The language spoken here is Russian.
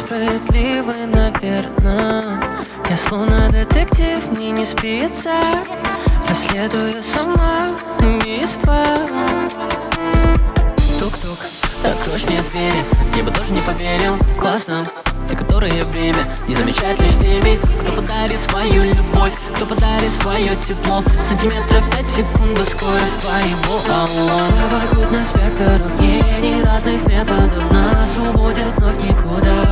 справедливый, наверно. Я словно детектив, мне не спится. Расследую сама убийство. Тук-тук, ты откроешь мне двери, я бы тоже не поверил. Классно, те, которые время не замечают лишь теми, кто подарит свою любовь, кто подарит свое тепло. Сантиметров 5 секунду скорость твоего алло. Совокупность векторов мнений разных методов нас уводят, но в никуда.